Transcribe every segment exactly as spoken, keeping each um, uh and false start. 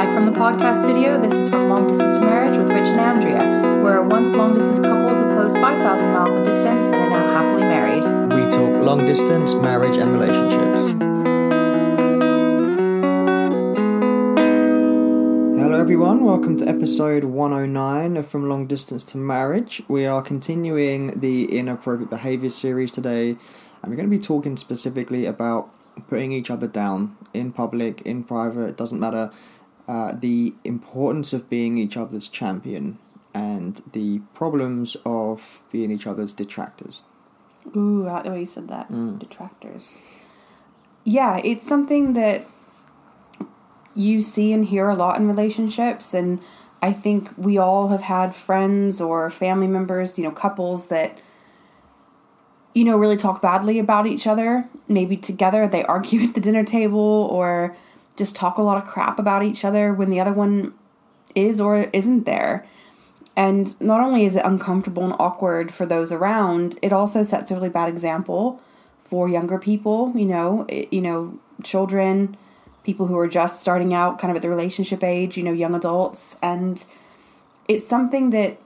Live from the podcast studio, this is From Long Distance to Marriage with Rich and Andrea. We're a once long-distance couple who closed five thousand miles of distance and are now happily married. We talk long-distance, marriage and relationships. Hello everyone, welcome to episode one oh nine of From Long Distance to Marriage. We are continuing the Inappropriate Behaviour series today, and we're going to be talking specifically about putting each other down in public, in private, it doesn't matter. Uh, the importance of being each other's champion and the problems of being each other's detractors. Ooh, I like the way you said that. Mm. Detractors. Yeah, it's something that you see and hear a lot in relationships, and I think we all have had friends or family members, you know, couples that, you know, really talk badly about each other. Maybe together they argue at the dinner table or just talk a lot of crap about each other when the other one is or isn't there. And not only is it uncomfortable and awkward for those around, it also sets a really bad example for younger people, you know, it, you know, children, people who are just starting out kind of at the relationship age, you know, young adults. And it's something that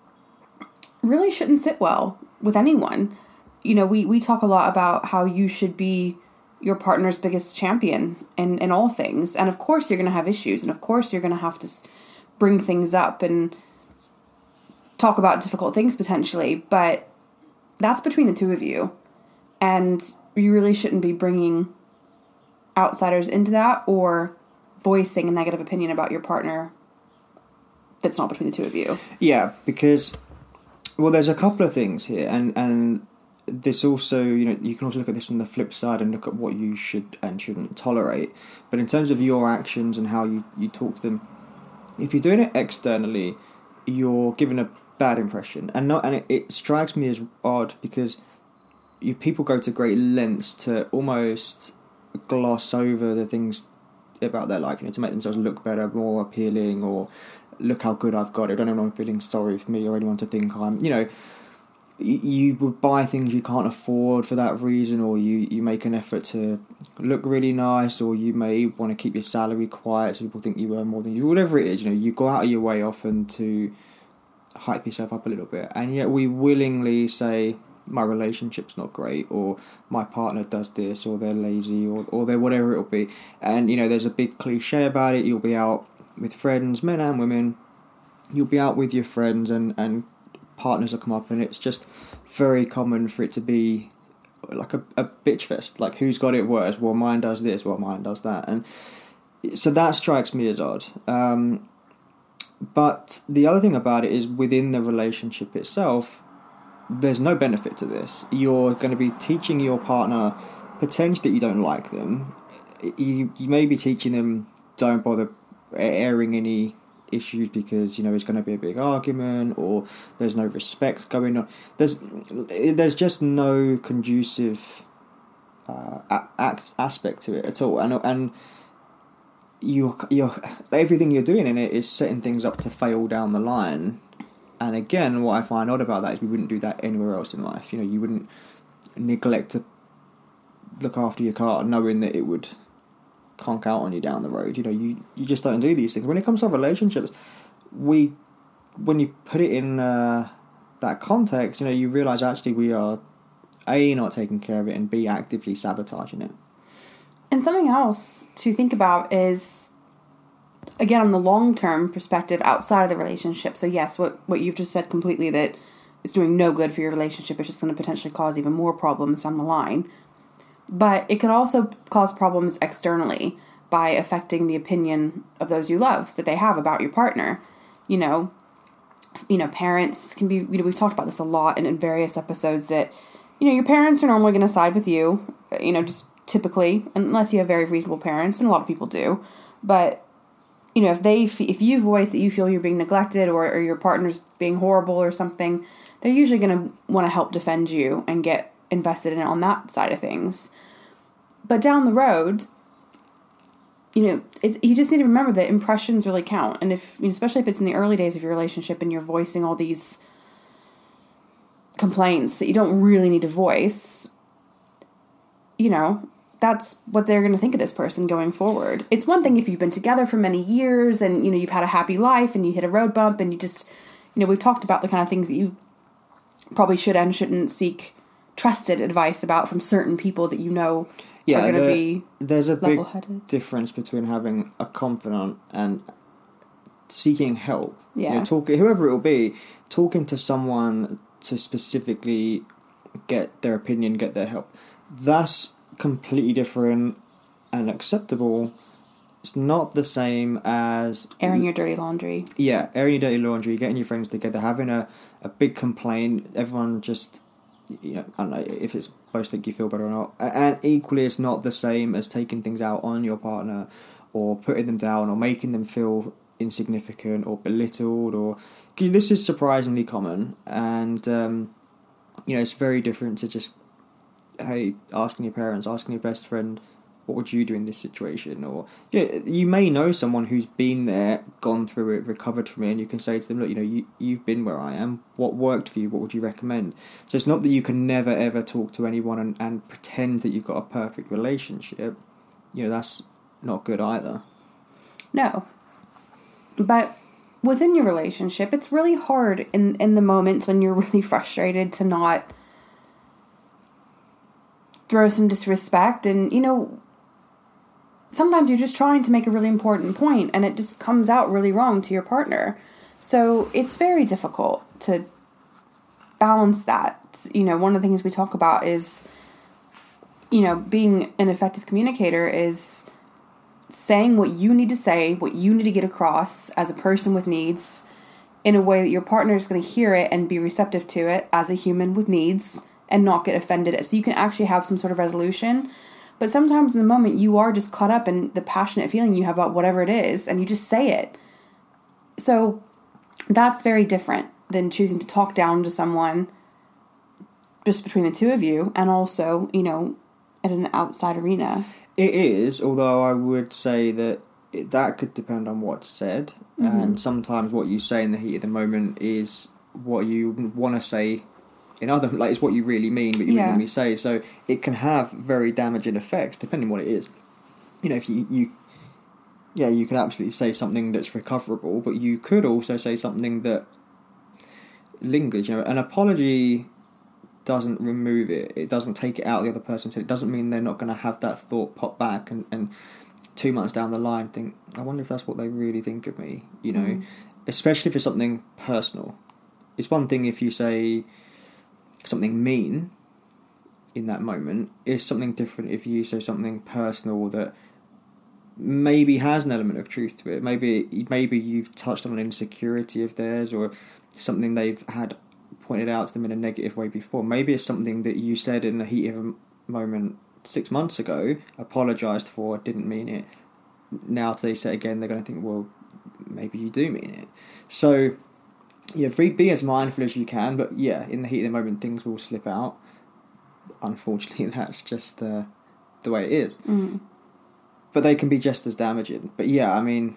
really shouldn't sit well with anyone. You know, we, we talk a lot about how you should be your partner's biggest champion in, in all things. And of course you're going to have issues. And of course you're going to have to bring things up and talk about difficult things potentially. But that's between the two of you. And you really shouldn't be bringing outsiders into that or voicing a negative opinion about your partner that's not between the two of you. Yeah, because, well, there's a couple of things here. And, and this also, you know, you can also look at this on the flip side and look at what you should and shouldn't tolerate. But in terms of your actions and how you, you talk to them, if you're doing it externally, you're giving a bad impression. And not, and it, it strikes me as odd because you people go to great lengths to almost gloss over the things about their life, you know, to make themselves look better, more appealing, or look how good I've got it. I don't know if I'm feeling sorry for me or anyone to think I'm, you know, you would buy things you can't afford for that reason, or you, you make an effort to look really nice, or you may want to keep your salary quiet so people think you earn more than you, whatever it is, you know, you go out of your way often to hype yourself up a little bit, and yet we willingly say, my relationship's not great, or my partner does this, or they're lazy, or, or they're whatever it'll be. And, you know, there's a big cliche about it. You'll be out with friends, men and women, you'll be out with your friends, and, and partners will come up, and it's just very common for it to be like a, a bitch fest, like who's got it worse, well mine does this, well mine does that, and so that strikes me as odd. Um, but the other thing about it is within the relationship itself, there's no benefit to this. You're going to be teaching your partner potentially that you don't like them. You, you may be teaching them don't bother airing any issues because, you know, it's going to be a big argument, or there's no respect going on. There's there's just no conducive uh, act, aspect to it at all, and and you you everything you're doing in it is setting things up to fail down the line. And again, what I find odd about that is we wouldn't do that anywhere else in life. You know, you wouldn't neglect to look after your car knowing that it would conk out on you down the road. You know, you, you just don't do these things. When it comes to relationships, we, when you put it in uh, that context, you know, you realise actually we are A, not taking care of it, and B, actively sabotaging it. And something else to think about is, again, on the long-term perspective outside of the relationship. So yes, what, what you've just said completely, that it's doing no good for your relationship. It's just going to potentially cause even more problems down the line. But it could also cause problems externally by affecting the opinion of those you love that they have about your partner. You know, you know, parents can be, you know, we've talked about this a lot in, in various episodes that, you know, your parents are normally going to side with you, you know, just typically, unless you have very reasonable parents, and a lot of people do. But, you know, if they, if you voice that you feel you're being neglected, or, or your partner's being horrible or something, they're usually going to want to help defend you and get invested in it on that side of things. But down the road, you know, it's, you just need to remember that impressions really count. And if, you know, especially if it's in the early days of your relationship and you're voicing all these complaints that you don't really need to voice, you know, that's what they're going to think of this person going forward. It's one thing if you've been together for many years and, you know, you've had a happy life and you hit a road bump and you just, you know, we've talked about the kind of things that you probably should and shouldn't seek trusted advice about from certain people that you know yeah, are going to be there's a big difference between having a confidant and seeking help. Yeah. You know, talk, whoever it will be, talking to someone to specifically get their opinion, get their help. That's completely different and acceptable. It's not the same as airing your dirty laundry. Yeah, airing your dirty laundry, getting your friends together, having a, a big complaint, everyone just, you know, I don't know if it's supposed to make you feel better or not. And equally, it's not the same as taking things out on your partner or putting them down or making them feel insignificant or belittled. Or this is surprisingly common, and um, you know, it's very different to just, hey, asking your parents, asking your best friend, what would you do in this situation? Or you know, you may know someone who's been there, gone through it, recovered from it, and you can say to them, look, you know, you, you've been where I am. What worked for you? What would you recommend? So it's not that you can never, ever talk to anyone and, and pretend that you've got a perfect relationship. You know, that's not good either. No. But within your relationship, it's really hard in, in the moments when you're really frustrated to not throw some disrespect. And, you know, sometimes you're just trying to make a really important point and it just comes out really wrong to your partner. So it's very difficult to balance that. You know, one of the things we talk about is, you know, being an effective communicator is saying what you need to say, what you need to get across as a person with needs in a way that your partner is going to hear it and be receptive to it as a human with needs and not get offended. So you can actually have some sort of resolution. But sometimes in the moment you are just caught up in the passionate feeling you have about whatever it is and you just say it. So that's very different than choosing to talk down to someone just between the two of you and also, you know, in an outside arena. It is, although I would say that it, that could depend on what's said, mm-hmm. and sometimes what you say in the heat of the moment is what you want to say in other, like it's what you really mean, but you yeah. wouldn't really say. So it can have very damaging effects depending on what it is. You know, if you, you, yeah, you could absolutely say something that's recoverable, but you could also say something that lingers. You know, an apology doesn't remove it. It doesn't take it out of the other person's head. It doesn't mean they're not going to have that thought pop back and, and two months down the line think, I wonder if that's what they really think of me, you know, mm. especially if it's something personal. It's one thing if you say something mean in that moment. It's something different if you say something personal that maybe has an element of truth to it. Maybe, maybe you've touched on an insecurity of theirs or something they've had pointed out to them in a negative way before. Maybe it's something that you said in the heat of a moment six months ago, apologised for, didn't mean it. Now they say it again, they're going to think, well, maybe you do mean it. So, yeah, be as mindful as you can, but yeah, in the heat of the moment, things will slip out. Unfortunately, that's just uh, the way it is. Mm. But they can be just as damaging. But yeah, I mean,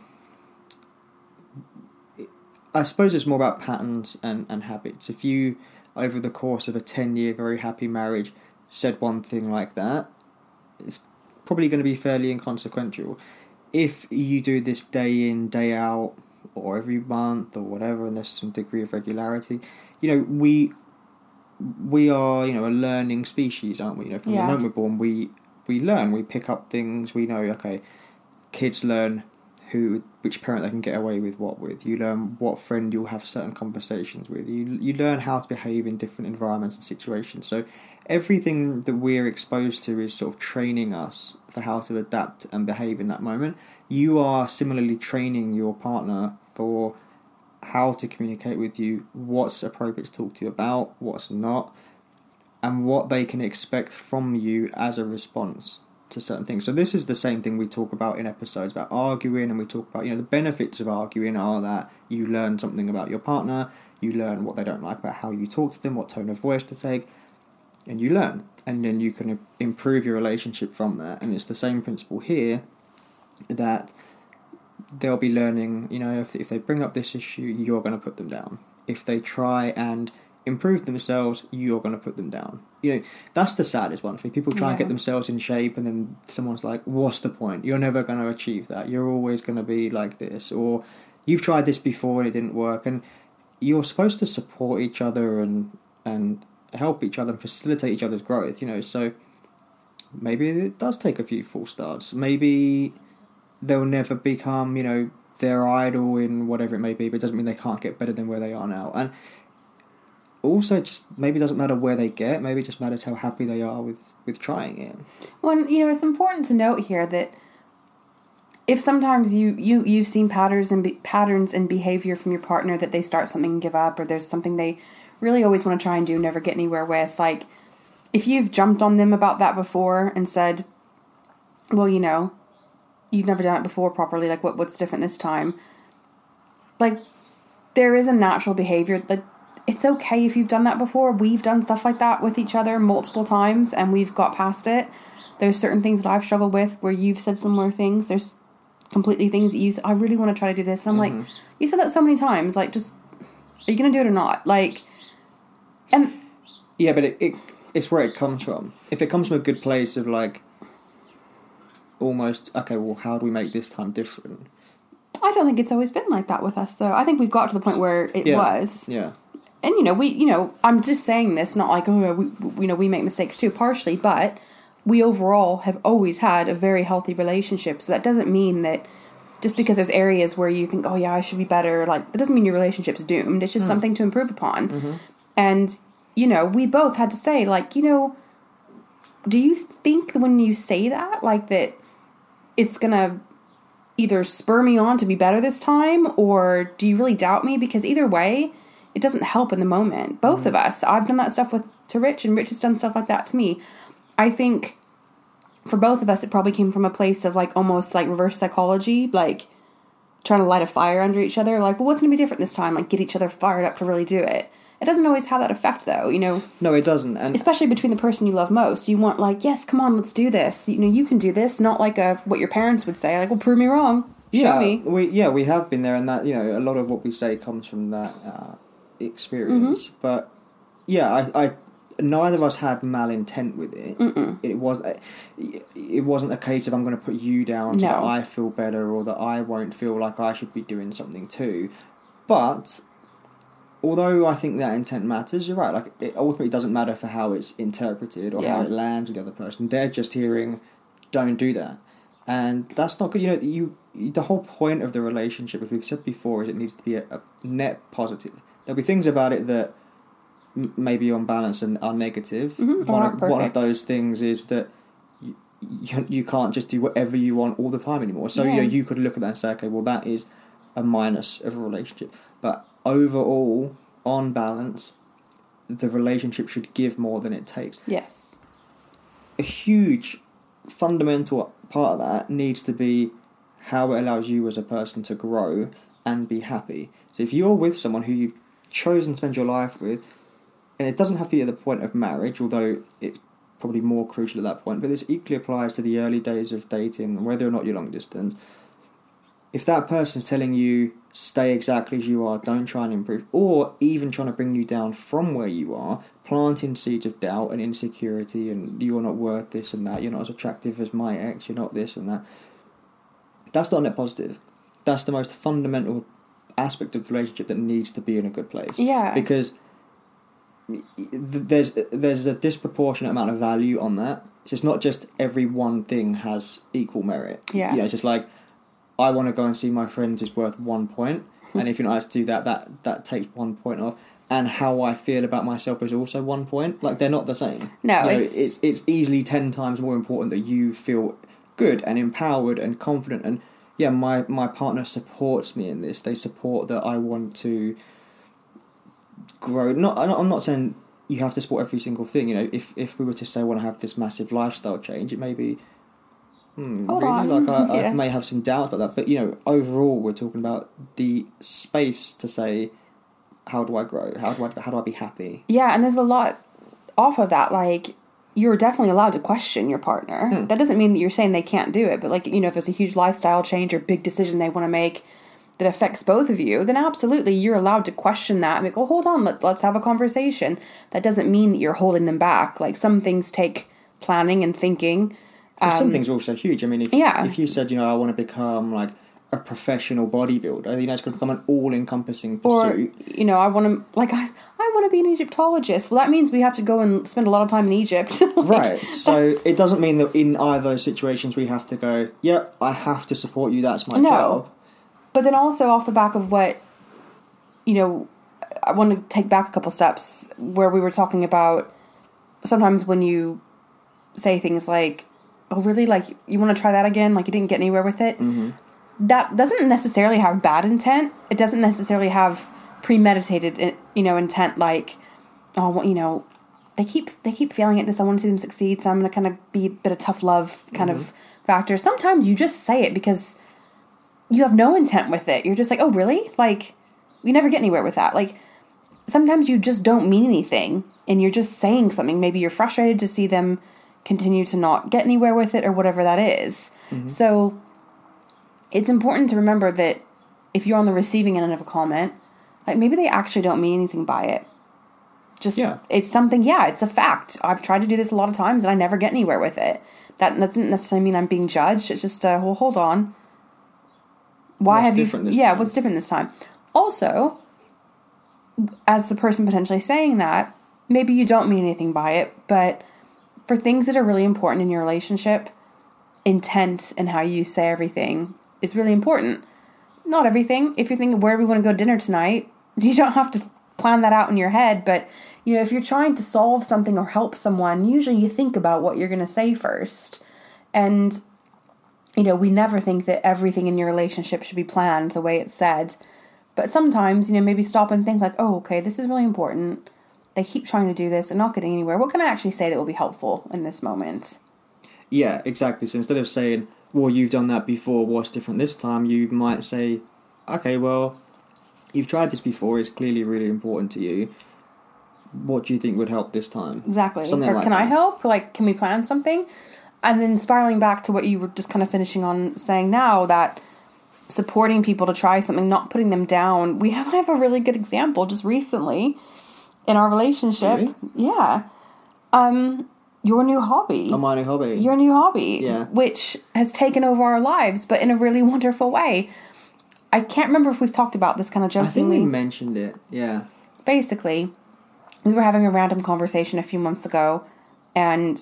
I suppose it's more about patterns and, and habits. If you, over the course of a ten-year very happy marriage, said one thing like that, it's probably going to be fairly inconsequential. If you do this day in, day out, or every month, or whatever, and there's some degree of regularity, you know, we we are, you know, a learning species, aren't we? You know, from yeah. the moment we're born, we we learn, we pick up things, we know, okay, kids learn who, which parent they can get away with what with. You learn what friend you'll have certain conversations with. You you learn how to behave in different environments and situations. So everything that we're exposed to is sort of training us for how to adapt and behave in that moment. You are similarly training your partner for how to communicate with you, what's appropriate to talk to you about, what's not, and what they can expect from you as a response to certain things. So this is the same thing we talk about in episodes about arguing, and we talk about, you know, the benefits of arguing are that you learn something about your partner, you learn what they don't like about how you talk to them, what tone of voice to take, and you learn, and then you can improve your relationship from that. And it's the same principle here, that they'll be learning, you know, if if they bring up this issue, you're going to put them down. If they try and improve themselves, you're going to put them down. You know, that's the saddest one for me. People try yeah. and get themselves in shape, and then someone's like, what's the point? You're never going to achieve that. You're always going to be like this. Or you've tried this before and it didn't work. And you're supposed to support each other and and help each other and facilitate each other's growth, you know. So maybe it does take a few false starts. Maybe they'll never become, you know, their idol in whatever it may be, but it doesn't mean they can't get better than where they are now. And also, just maybe it doesn't matter where they get, maybe it just matters how happy they are with, with trying it. Well, you know, it's important to note here that if sometimes you, you, you've seen patterns and be, patterns in behavior from your partner that they start something and give up, or there's something they really always want to try and do, never get anywhere with, like, if you've jumped on them about that before and said, well, you know, you've never done it before properly, like, what what's different this time? Like, there is a natural behavior, like, it's okay if you've done that before. We've done stuff like that with each other multiple times, and we've got past it. There's certain things that I've struggled with where you've said similar things. There's completely things that you say, I really want to try to do this. And I'm mm-hmm. like, you said that so many times. Like, just, are you going to do it or not? Like, and... Yeah, but it, it it's where it comes from. If it comes from a good place of, like, almost, okay, well, how do we make this time different? I don't think it's always been like that with us, though. I think we've got to the point where it yeah. was. Yeah. And, you know, we, you know, I'm just saying this, not like, oh, we, we, you know, we make mistakes too, partially, but we overall have always had a very healthy relationship. So that doesn't mean that just because there's areas where you think, oh, yeah, I should be better, like, it doesn't mean your relationship's doomed. It's just mm. something to improve upon. Mm-hmm. And, you know, we both had to say, like, you know, do you think when you say that, like, that it's going to either spur me on to be better this time, or do you really doubt me? Because either way, it doesn't help in the moment. Both mm-hmm. of us. I've done that stuff with to Rich, and Rich has done stuff like that to me. I think for both of us, it probably came from a place of, like, almost like reverse psychology, like trying to light a fire under each other. Like, well, what's going to be different this time? Like, get each other fired up to really do it. It doesn't always have that effect, though, you know. No, it doesn't. And especially between the person you love most. You want, like, yes, come on, let's do this. You know, you can do this. Not like a what your parents would say. Like, well, prove me wrong. Show yeah, me. We, yeah, we have been there, and that, you know, a lot of what we say comes from that uh, experience. Mm-hmm. But, yeah, I, I, neither of us had malintent with it. Mm-mm. It was, it wasn't a case of I'm going to put you down so no. that I feel better, or that I won't feel like I should be doing something too. But although I think that intent matters, you're right. Like, it ultimately doesn't matter for how it's interpreted or yeah. how it lands with the other person. They're just hearing, "Don't do that," and that's not good. You know, you the whole point of the relationship, as we've said before, is it needs to be a, a net positive. There'll be things about it that m- maybe on balance and are negative. Mm-hmm. One, of, one of those things is that you, you you can't just do whatever you want all the time anymore. So yeah. you know, you could look at that and say, okay, well, that is a minus of a relationship, but overall, on balance, the relationship should give more than it takes. Yes. A huge fundamental part of that needs to be how it allows you as a person to grow and be happy. So if you're with someone who you've chosen to spend your life with, and it doesn't have to be at the point of marriage, although it's probably more crucial at that point, but this equally applies to the early days of dating, whether or not you're long distance. If that person's telling you, stay exactly as you are, don't try and improve, or even trying to bring you down from where you are, planting seeds of doubt and insecurity, and you're not worth this and that, you're not as attractive as my ex, you're not this and that, that's not net positive. That's the most fundamental aspect of the relationship that needs to be in a good place. Yeah. Because there's there's a disproportionate amount of value on that. So it's not just every one thing has equal merit. Yeah. You know, it's just like, I want to go and see my friends is worth one point, and if you're not able to do that, that that takes one point off. And how I feel about myself is also one point. Like, they're not the same. No, you know, it's... it's it's easily ten times more important that you feel good and empowered and confident. And yeah, my my partner supports me in this. They support that I want to grow. Not I'm not saying you have to support every single thing. You know, if if we were to say I want to have this massive lifestyle change, it may be. Hmm, Hold really? on. Like I, yeah. I may have some doubts about that, but you know, overall, we're talking about the space to say, how do I grow? How do I how do I be happy? Yeah, and there's a lot off of that. Like, you're definitely allowed to question your partner. Hmm. That doesn't mean that you're saying they can't do it, but like, you know, if there's a huge lifestyle change or big decision they want to make, that affects both of you, then absolutely you're allowed to question that and be like, oh, hold on, let, let's have a conversation. That doesn't mean that you're holding them back. Like, some things take planning and thinking. Um, some um, things are also huge. I mean, if, yeah. if you said, you know, I want to become like a professional bodybuilder, you know, it's going to become an all-encompassing pursuit. Or, you know, I want to, like, I, I want to be an Egyptologist. Well, that means we have to go and spend a lot of time in Egypt. Like, right. So it doesn't mean that in either of those situations we have to go, yep, I have to support you, that's my no. job. But then also off the back of what, you know, I want to take back a couple steps where we were talking about sometimes when you say things like, oh, really? Like, you want to try that again? Like, you didn't get anywhere with it? Mm-hmm. That doesn't necessarily have bad intent. It doesn't necessarily have premeditated, you know, intent like, oh, well, you know, they keep they keep failing at this. I want to see them succeed, so I'm going to kind of be a bit of tough love kind mm-hmm. of factor. Sometimes you just say it because you have no intent with it. You're just like, oh, really? Like, we never get anywhere with that. Like, sometimes you just don't mean anything, and you're just saying something. Maybe you're frustrated to see them continue to not get anywhere with it, or whatever that is. Mm-hmm. So it's important to remember that if you're on the receiving end of a comment, like, maybe they actually don't mean anything by it. Just, yeah. It's something, yeah, it's a fact. I've tried to do this a lot of times, and I never get anywhere with it. That doesn't necessarily mean I'm being judged. It's just, uh, well, hold on. Why what's have different you? This yeah, time? What's different this time? Also, as the person potentially saying that, maybe you don't mean anything by it, but for things that are really important in your relationship, intent and how you say everything is really important. Not everything. If you're thinking where we want to go dinner tonight, you don't have to plan that out in your head. But, you know, if you're trying to solve something or help someone, usually you think about what you're going to say first. And you know, we never think that everything in your relationship should be planned the way it's said. But sometimes, you know, maybe stop and think like, oh, okay, this is really important. They keep trying to do this and not getting anywhere. What can I actually say that will be helpful in this moment? Yeah, exactly. So instead of saying, well, you've done that before, what's different this time? You might say, okay, well, you've tried this before. It's clearly really important to you. What do you think would help this time? Exactly. Something or like can that. I help? Like, can we plan something? And then spiraling back to what you were just kind of finishing on saying now, that supporting people to try something, not putting them down. We have, I have a really good example just recently in our relationship. Really? Yeah. Um, your new hobby. Oh, my new hobby. Your new hobby. Yeah. Which has taken over our lives, but in a really wonderful way. I can't remember if we've talked about this kind of jokingly. I think we mentioned it, yeah. Basically, we were having a random conversation a few months ago, and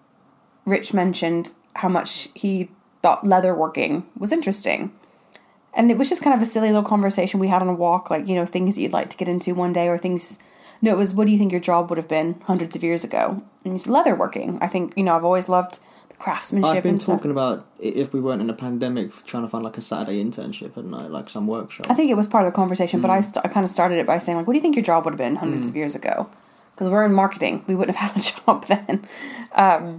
Rich mentioned how much he thought leatherworking was interesting. And it was just kind of a silly little conversation we had on a walk, like, you know, things that you'd like to get into one day, or things... No, it was, what do you think your job would have been hundreds of years ago? And he said, leatherworking. I think, you know, I've always loved the craftsmanship I've been and talking stuff. about, if we weren't in a pandemic, trying to find, like, a Saturday internship, hadn't I? Like, some workshop. I think it was part of the conversation, mm. but I, st- I kind of started it by saying, like, what do you think your job would have been hundreds mm. of years ago? Because we're in marketing. We wouldn't have had a job then. Um...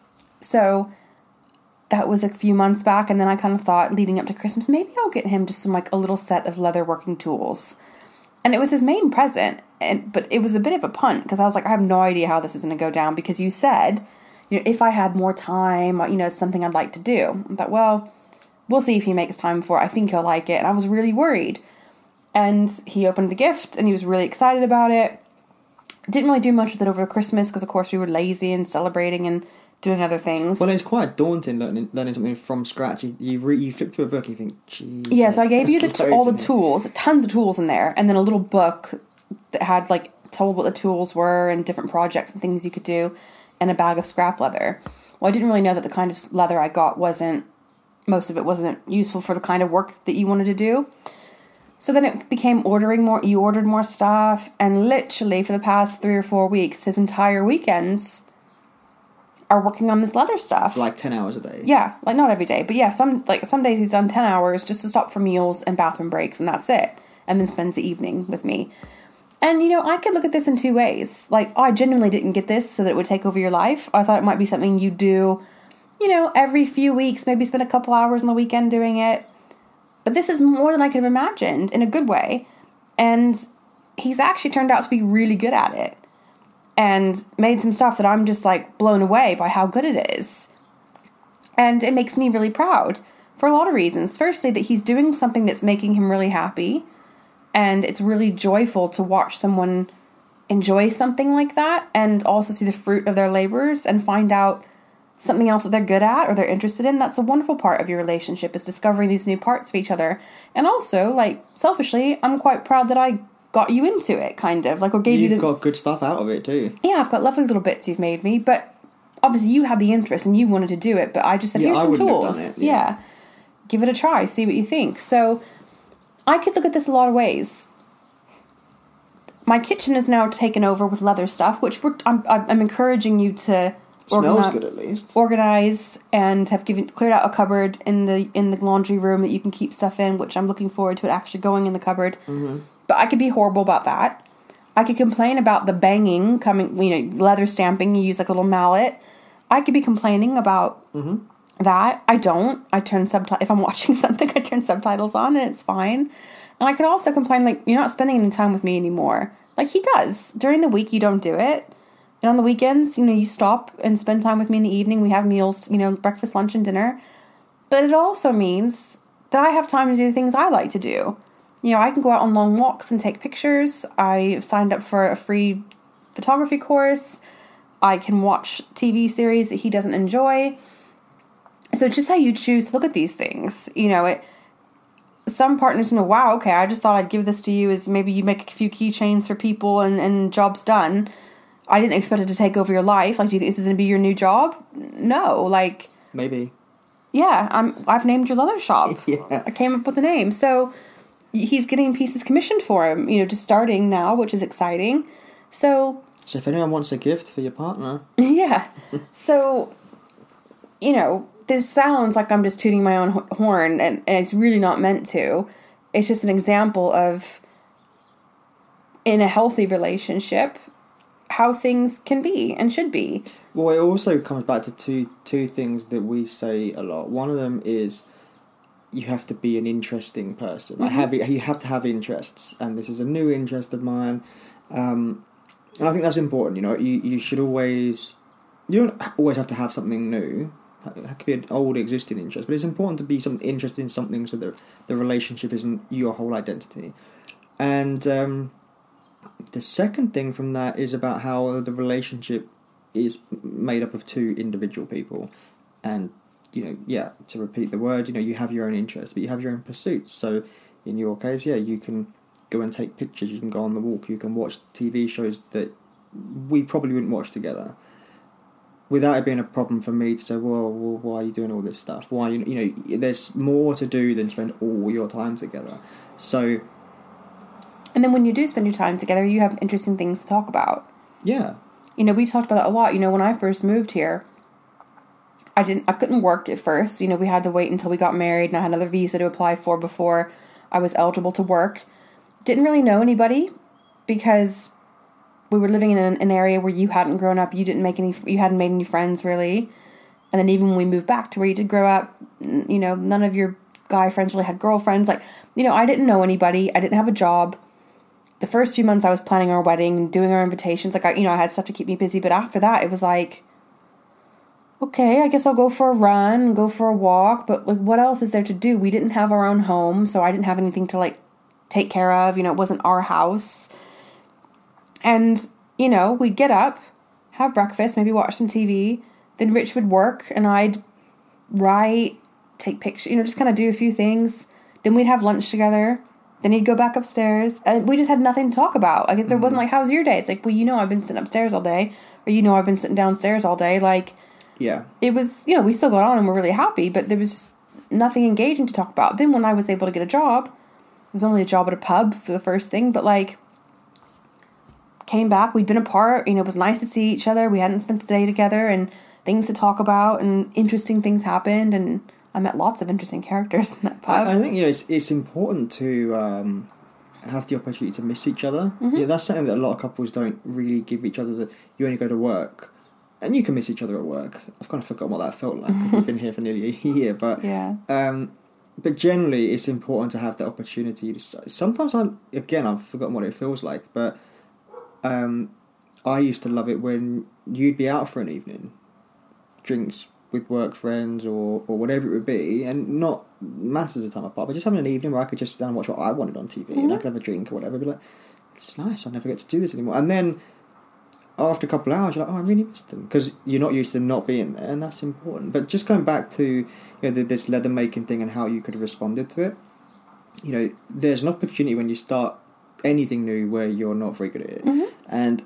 So that was a few months back, and then I kind of thought, leading up to Christmas, maybe I'll get him just some, like, a little set of leatherworking tools. And it was his main present, and but it was a bit of a punt, because I was like, I have no idea how this is going to go down, because you said, you know, if I had more time, you know, it's something I'd like to do. I thought, well, we'll see if he makes time for it. I think he'll like it. And I was really worried. And he opened the gift, and he was really excited about it. Didn't really do much with it over Christmas, because, of course, we were lazy and celebrating and doing other things. Well, it's quite daunting learning, learning something from scratch. You you, re, you flip through a book and you think, geez. Yeah, so I gave you the t- all the it. tools, tons of tools in there, and then a little book that had, like, told what the tools were and different projects and things you could do, and a bag of scrap leather. Well, I didn't really know that the kind of leather I got wasn't, most of it wasn't useful for the kind of work that you wanted to do. So then it became ordering more, you ordered more stuff, and literally for the past three or four weeks, his entire weekends are working on this leather stuff. Like ten hours a day. Yeah, like not every day, but yeah, some like some days he's done ten hours just to stop for meals and bathroom breaks, and that's it. And then spends the evening with me. And, you know, I could look at this in two ways. Like, oh, I genuinely didn't get this so that it would take over your life. I thought it might be something you do, you know, every few weeks, maybe spend a couple hours on the weekend doing it. But this is more than I could have imagined, in a good way. And he's actually turned out to be really good at it. And made some stuff that I'm just, like, blown away by how good it is. And it makes me really proud. for a lot of reasons. Firstly, that he's doing something that's making him really happy, and it's really joyful to watch someone enjoy something like that, and also see the fruit of their labors and find out something else that they're good at or they're interested in. That's a wonderful part of your relationship, is discovering these new parts of each other. And also, like, selfishly, I'm quite proud that I got you into it, kind of. Like, or gave You've you the... got good stuff out of it, too. Yeah, I've got lovely little bits you've made me, but obviously you had the interest and you wanted to do it, but I just said, Yeah, here's I some wouldn't have tools. done it, yeah. yeah. Give it a try, see what you think. So, I could look at this a lot of ways. My kitchen is now taken over with leather stuff, which we're, I'm, I'm encouraging you to... Smells good, at least. Organize, and have given cleared out a cupboard in the in the laundry room that you can keep stuff in, which I'm looking forward to it actually going in the cupboard. Mm-hmm. But I could be horrible about that. I could complain about the banging coming, you know, leather stamping. You use like a little mallet. I could be complaining about mm-hmm. that. I don't. I turn subtitles if I'm watching something. I turn subtitles on, and it's fine. And I could also complain like, you're not spending any time with me anymore. Like he does during the week. You don't do it. And on the weekends, you know, you stop and spend time with me in the evening. We have meals, you know, breakfast, lunch, and dinner. But it also means that I have time to do the things I like to do. You know, I can go out on long walks and take pictures. I've signed up for a free photography course. I can watch T V series that he doesn't enjoy. So it's just how you choose to look at these things. You know, it. Some partners know, wow, okay, I just thought I'd give this to you as maybe you make a few keychains for people and, and job's done. I didn't expect it to take over your life. Like, do you think this is going to be your new job? No, like... Maybe. Yeah, I'm, I've named your leather shop. Yeah. I came up with a name. So, he's getting pieces commissioned for him, you know, just starting now, which is exciting. So... So if anyone wants a gift for your partner... Yeah. So, you know, this sounds like I'm just tooting my own horn, and, and it's really not meant to. It's just an example of, in a healthy relationship... how things can be and should be. Well, it also comes back to two two things that we say a lot. One of them is you have to be an interesting person. Mm-hmm. I have you have to have interests, and this is a new interest of mine. Um, and I think that's important. You know, you you should always you don't always have to have something new. It could be an old existing interest, but it's important to be some interested in something so that the relationship isn't your whole identity. And um, the second thing from that is about how the relationship is made up of two individual people. And, you know, yeah, to repeat the word, you know, you have your own interests, but you have your own pursuits. So in your case, yeah, you can go and take pictures, you can go on the walk, you can watch T V shows that we probably wouldn't watch together. Without it being a problem for me to say, well, well why are you doing all this stuff? Why, you you know, there's more to do than spend all your time together. So... And then when you do spend your time together, you have interesting things to talk about. Yeah. You know, we talked about that a lot. You know, when I first moved here, I didn't, I couldn't work at first. You know, we had to wait until we got married, and I had another visa to apply for before I was eligible to work. Didn't really know anybody because we were living in an, an area where you hadn't grown up. You didn't make any, you hadn't made any friends really. And then even when we moved back to where you did grow up, you know, none of your guy friends really had girlfriends. Like, you know, I didn't know anybody. I didn't have a job. The first few months I was planning our wedding and doing our invitations, like, I, you know, I had stuff to keep me busy. But after that, it was like, okay, I guess I'll go for a run, go for a walk. But, like, what else is there to do? We didn't have our own home, so I didn't have anything to, like, take care of. You know, it wasn't our house. And, you know, we'd get up, have breakfast, maybe watch some T V. Then Rich would work, and I'd write, take pictures, you know, just kind of do a few things. Then we'd have lunch together. Then he'd go back upstairs, and we just had nothing to talk about. Like, there wasn't like, how's your day? It's like, well, you know, I've been sitting upstairs all day, or you know, I've been sitting downstairs all day. Like, yeah, it was, you know, we still got on and we're really happy, but there was just nothing engaging to talk about. Then when I was able to get a job, it was only a job at a pub for the first thing, but like, came back, we'd been apart, you know, it was nice to see each other. We hadn't spent the day together, and things to talk about, and interesting things happened, and I met lots of interesting characters in that pub. I, I think, you know, it's, it's important to um, have the opportunity to miss each other. Mm-hmm. Yeah, that's something that a lot of couples don't really give each other. That you only go to work, and you can miss each other at work. I've kind of forgotten what that felt like. We've been here for nearly a year, but yeah. Um, but generally, it's important to have the opportunity. To, sometimes, I again, I've forgotten what it feels like, but um, I used to love it when you'd be out for an evening, drinks with work friends or, or whatever it would be, and not masses of time apart, but just having an evening where I could just stand and watch what I wanted on T V, mm-hmm. and I could have a drink or whatever, be like, it's just nice, I'll never get to do this anymore. And then after a couple of hours, you're like, oh, I really missed them, because you're not used to them not being there, and that's important. But just going back to, you know, the, this leather making thing and how you could have responded to it, you know, there's an opportunity when you start anything new where you're not very good at it, mm-hmm. and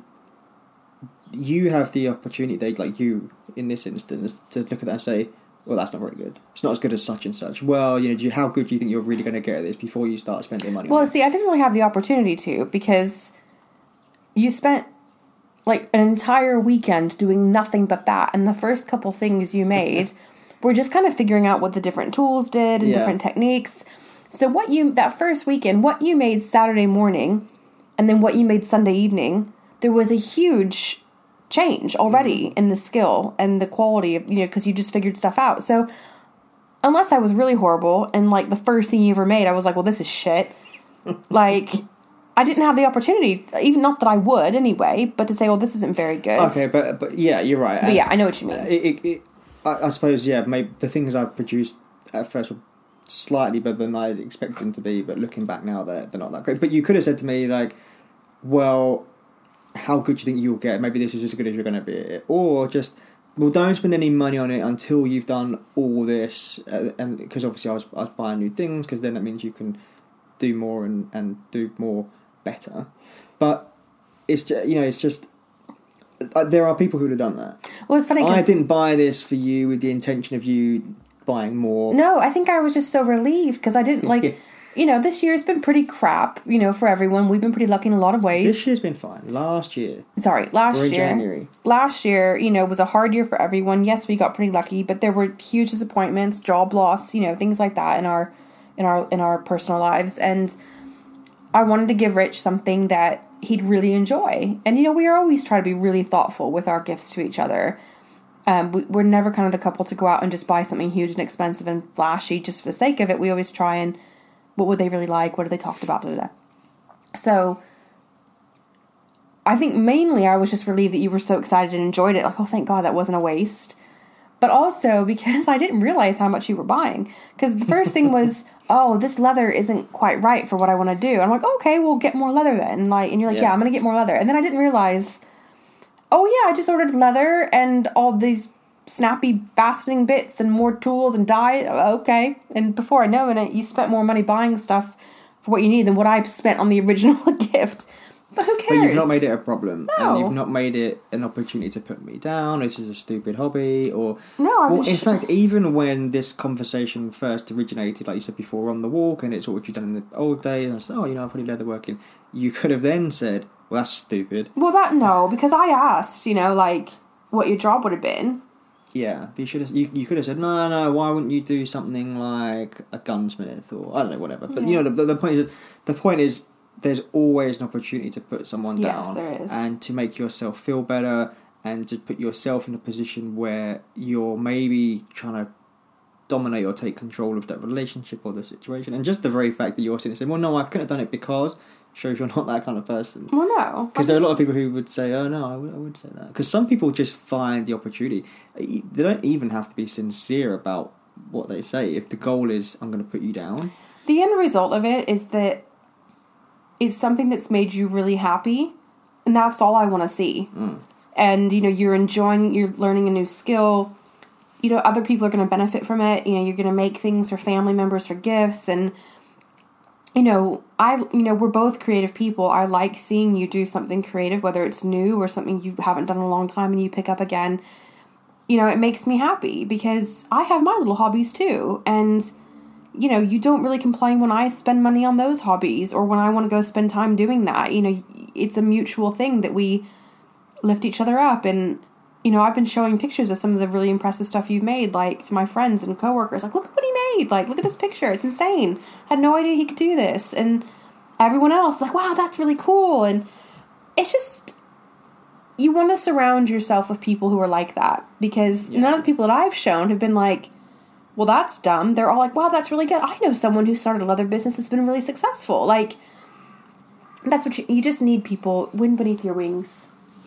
you have the opportunity, they, like you in this instance, to look at that and say, well, that's not very good. It's not as good as such and such. Well, you know, do you, how good do you think you're really going to get at this before you start spending money well, on it? Well, see, I didn't really have the opportunity to, because you spent like an entire weekend doing nothing but that, and the first couple things you made were just kind of figuring out what the different tools did and yeah. different techniques. So what you, that first weekend, what you made Saturday morning, and then what you made Sunday evening, there was a huge change already in the skill and the quality of, you know, because you just figured stuff out. So unless I was really horrible and like the first thing you ever made, I was like, well, this is shit. Like, I didn't have the opportunity, even not that I would anyway, but to say, well, this isn't very good. Okay, but but yeah, you're right. But and yeah, I know what you mean. It, it, it, I, I suppose, yeah, maybe the things I produced at first were slightly better than I expected them to be, but looking back now, they're, they're not that great. But you could have said to me, like, well, how good do you think you'll get? Maybe this is as good as you're going to be. Or just, well, don't spend any money on it until you've done all this. Uh, and because obviously I was, I was buying new things, because then that means you can do more and, and do more better. But it's just, you know, it's just, uh, there are people who would have done that. Well, it's funny, I didn't buy this for you with the intention of you buying more. No, I think I was just so relieved, because I didn't, like... You know, this year's been pretty crap, you know, for everyone. We've been pretty lucky in a lot of ways. This year's been fine. Last year. Sorry, last We're in year. January. Last year, you know, was a hard year for everyone. Yes, we got pretty lucky, but there were huge disappointments, job loss, you know, things like that in our in our in our personal lives. And I wanted to give Rich something that he'd really enjoy. And, you know, we are always trying to be really thoughtful with our gifts to each other. Um, we, we're never kind of the couple to go out and just buy something huge and expensive and flashy just for the sake of it. We always try and, what would they really like? What have they talked about? Da, da, da. So, I think mainly I was just relieved that you were so excited and enjoyed it. Like, oh, thank God that wasn't a waste. But also because I didn't realize how much you were buying. Because the first thing was, oh, this leather isn't quite right for what I want to do. I'm like, okay, we'll get more leather then. Like, and you're like, yeah, yeah I'm going to get more leather. And then I didn't realize, oh, yeah, I just ordered leather and all these snappy fastening bits and more tools and dye. Okay. And before I know it, you spent more money buying stuff for what you need than what I spent on the original gift. But who cares? But you've not made it a problem. No. And you've not made it an opportunity to put me down. This is a stupid hobby. Or no, I well, was in sh- fact, even when this conversation first originated, like you said before, on the walk, and it's what you've done in the old days, and I said, oh, you know, I put leather working. You could have then said, well, that's stupid. Well, that, no, because I asked, you know, like, what your job would have been. Yeah, but you should have. You, you could have said, no, no. Why wouldn't you do something like a gunsmith or I don't know, whatever. But yeah. you know, the, the point is, the point is, there's always an opportunity to put someone yes, down, there is. And to make yourself feel better, and to put yourself in a position where you're maybe trying to dominate or take control of that relationship or the situation. And just the very fact that you're sitting and saying, well, no, I couldn't have done it because. Shows you're not that kind of person. Well, no. Because there are a lot of people who would say, oh, no, I would, I would say that. Because some people just find the opportunity. They don't even have to be sincere about what they say. If the goal is, I'm going to put you down. The end result of it is that it's something that's made you really happy. And that's all I want to see. Mm. And, you know, you're enjoying, you're learning a new skill. You know, other people are going to benefit from it. You know, you're going to make things for family members for gifts. And, you know, I, you know, we're both creative people. I like seeing you do something creative, whether it's new or something you haven't done in a long time and you pick up again. You know, it makes me happy because I have my little hobbies too. And, you know, you don't really complain when I spend money on those hobbies or when I want to go spend time doing that. You know, it's a mutual thing that we lift each other up. And, you know, I've been showing pictures of some of the really impressive stuff you've made, like, to my friends and coworkers. Like, look at what he made. Like, look at this picture. It's insane. I had no idea he could do this. And everyone else is like, wow, that's really cool. And it's just, you want to surround yourself with people who are like that. Because yeah. none of the people that I've shown have been like, well, that's dumb. They're all like, wow, that's really good. I know someone who started a leather business that's been really successful. Like, that's what you, you just need people. Wind beneath your wings.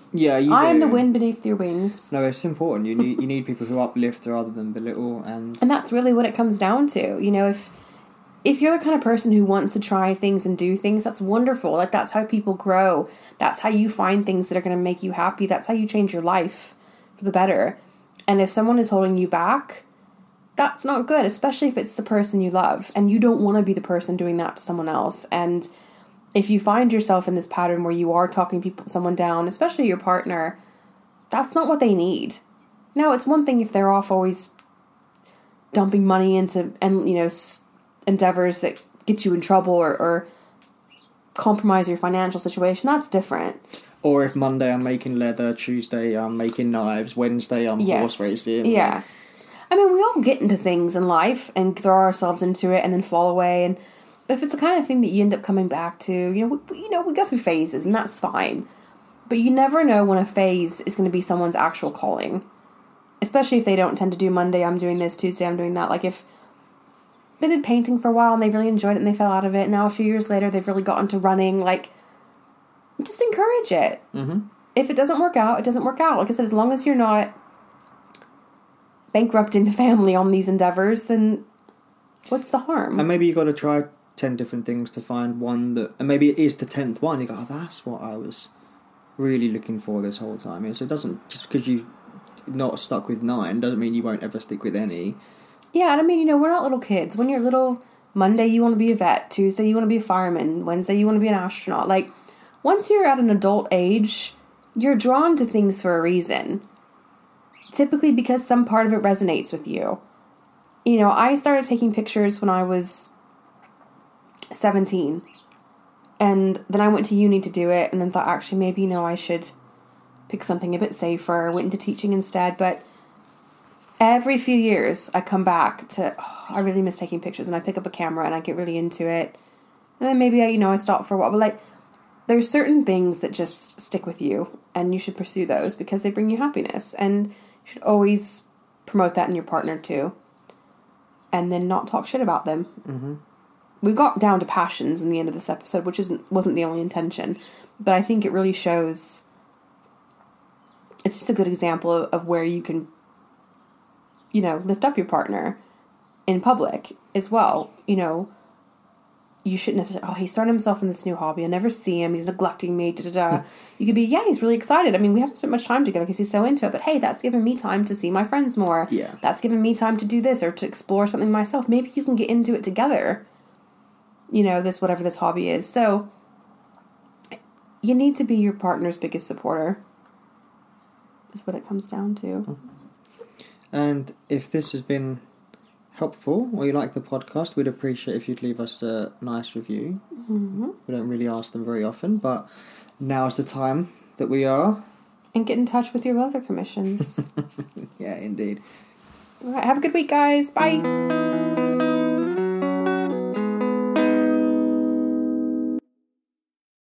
Yeah, you I do. am the wind beneath your wings. No, it's important. You need you need people who uplift rather than belittle, and And that's really what it comes down to. You know, if if you're the kind of person who wants to try things and do things, that's wonderful. Like, that's how people grow. That's how you find things that are going to make you happy. That's how you change your life for the better. And if someone is holding you back, that's not good, especially if it's the person you love. And you don't want to be the person doing that to someone else. And if you find yourself in this pattern where you are talking people, someone down, especially your partner, that's not what they need. Now, it's one thing if they're off always dumping money into, and you know, endeavors that get you in trouble or, or compromise your financial situation. That's different. Or if Monday I'm making leather, Tuesday I'm making knives, Wednesday I'm yes. horse racing. Yeah. I mean, we all get into things in life and throw ourselves into it and then fall away. And but if it's the kind of thing that you end up coming back to, you know, we, you know, we go through phases and that's fine. But you never know when a phase is going to be someone's actual calling. Especially if they don't tend to do Monday, I'm doing this, Tuesday, I'm doing that. Like if they did painting for a while and they really enjoyed it and they fell out of it. Now a few years later, they've really gotten to running. Like, just encourage it. Mm-hmm. If it doesn't work out, it doesn't work out. Like I said, as long as you're not bankrupting the family on these endeavors, then what's the harm? And maybe you got to try ten different things to find one that, and maybe it is the tenth one. You go, oh, that's what I was really looking for this whole time. And so it doesn't, just because you've not stuck with nine, doesn't mean you won't ever stick with any. Yeah, and I mean, you know, we're not little kids. When you're little, Monday you want to be a vet, Tuesday you want to be a fireman, Wednesday you want to be an astronaut. Like, once you're at an adult age, you're drawn to things for a reason. Typically because some part of it resonates with you. You know, I started taking pictures when I was seventeen. And then I went to uni to do it, and then thought, actually, maybe, you know, I should pick something a bit safer. Went into teaching instead, but every few years, I come back to, oh, I really miss taking pictures, and I pick up a camera, and I get really into it. And then maybe, I, you know, I stop for a while, but, like, there's certain things that just stick with you, and you should pursue those because they bring you happiness, and you should always promote that in your partner, too. And then not talk shit about them. Mm-hmm. We got down to passions in the end of this episode, which isn't wasn't the only intention, but I think it really shows, it's just a good example of, of where you can, you know, lift up your partner in public as well. You know, you shouldn't necessarily, oh, he's thrown himself in this new hobby, I never see him, he's neglecting me, da da da. You could be, yeah, he's really excited. I mean, we haven't spent much time together because he's so into it, but hey, that's given me time to see my friends more. Yeah. That's given me time to do this or to explore something myself. Maybe you can get into it together. You know, this, whatever this hobby is. So, you need to be your partner's biggest supporter. Is what it comes down to. And if this has been helpful, or you like the podcast, we'd appreciate if you'd leave us a nice review. Mm-hmm. We don't really ask them very often, but now's the time that we are. And get in touch with your leather commissions. Yeah, indeed. All right, have a good week, guys. Bye.